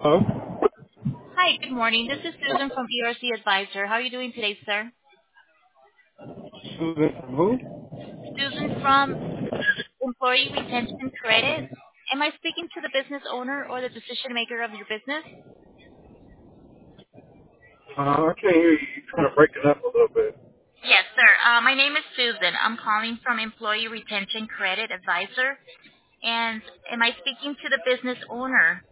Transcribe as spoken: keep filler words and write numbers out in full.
Hello? Hi, good morning. This is Susan from E R C Advisor. How are you doing today, sir? Susan from who? Susan from Employee Retention Credit. Am I speaking to the business owner or the decision maker of your business? Uh, I can't hear you. You're kind of breaking up a little bit. Yes, sir. Uh, my name is Susan. I'm calling from Employee Retention Credit Advisor. And am I speaking to the business owner